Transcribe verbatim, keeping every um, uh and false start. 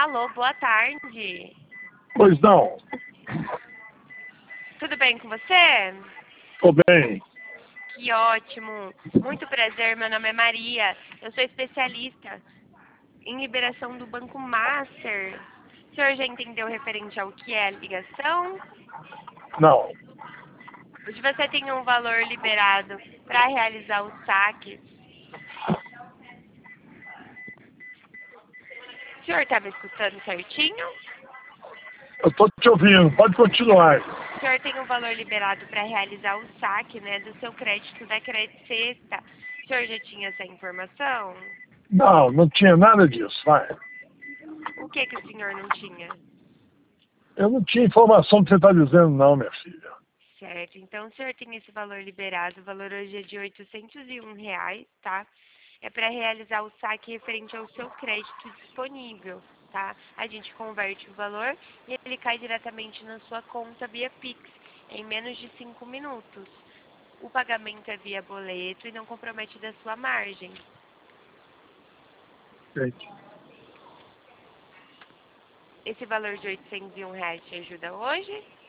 Alô, boa tarde. Pois não. Tudo bem com você? Tô bem. Que ótimo. Muito prazer, meu nome é Maria. Eu sou especialista em liberação do Banco Master. O senhor já entendeu referente ao que é ligação? Não. Hoje você tem um valor liberado para realizar o saque. O senhor estava escutando certinho? Eu tô te ouvindo. Pode continuar. O senhor tem um valor liberado para realizar o saque, né, do seu crédito da Crédito Sexta. O senhor já tinha essa informação? Não, não tinha nada disso. Vai. O que que o senhor não tinha? Eu não tinha informação que você está dizendo, não, minha filha. Certo, então o senhor tem esse valor liberado, o valor hoje é de oitocentos e um reais, tá? É para realizar o saque referente ao seu crédito disponível, tá? A gente converte o valor e ele cai diretamente na sua conta via Pix, em menos de cinco minutos. O pagamento é via boleto e não compromete da sua margem. Gente. Esse valor de oitocentos e um reais te ajuda hoje?